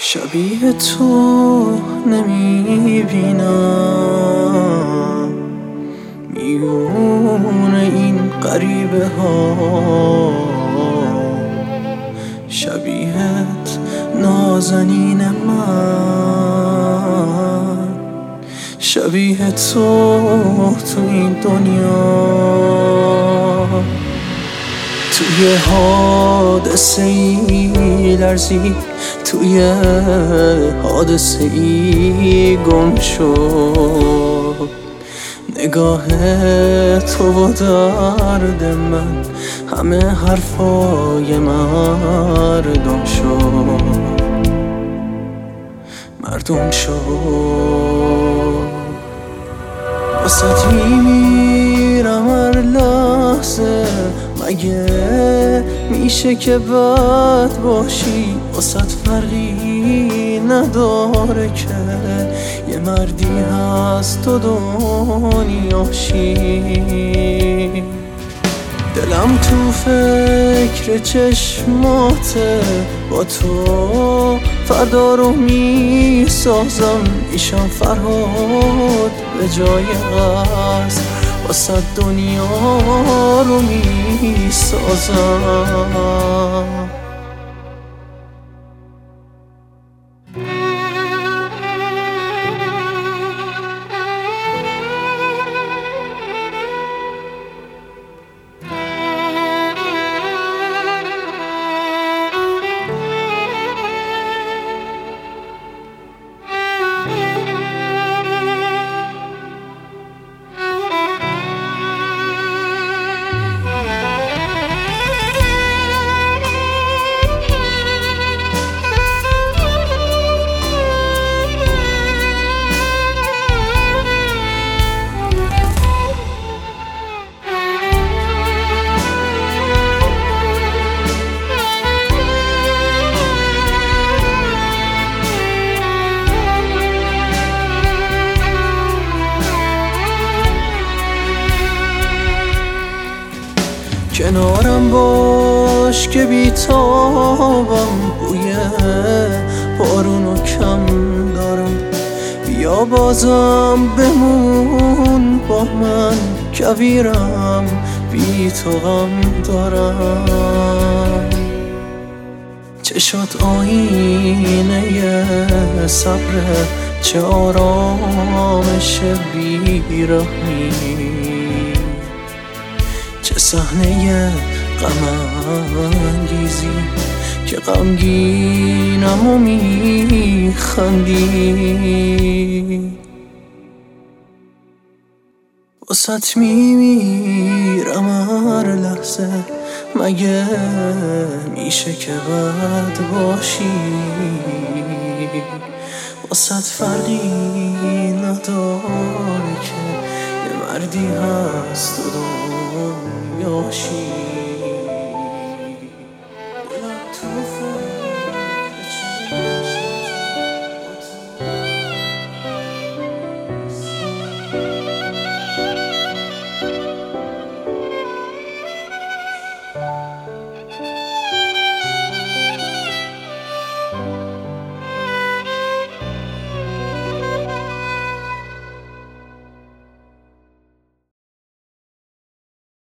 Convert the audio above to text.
شبیه تو نمیبینم میون این غریبه ها، شبیهت نازنین من، شبیه تو این دنیا. توی حادثه ای لرزی، توی حادثه ای گم شد نگاه تو و درد من، همه حرفای مردم شد. واسه میمیرم هر لحظه، مگه میشه که بد باشی؟ واسه فرقی نداره که یه مردی هست تو دنیاشی. دلم تو فکر چشماته، با تو فردا رو میسازم. ایشان فرهاد به جای قصد واسه دنیا رو میسازم. کنارم باش که بیتابم، بوی بارونو کم دارم. بیا بازم بمون با من، کویرم بی تو غم دارم. چشات آینه صبر، چه آرامش بیرحمی، چه صحنه غم انگیزی که غمگینم و میخندی. واسه میمیرم هر لحظه، مگه میشه که بد باشی؟ واسه فرقی نداره که یه مردی هست تو دنیاشی.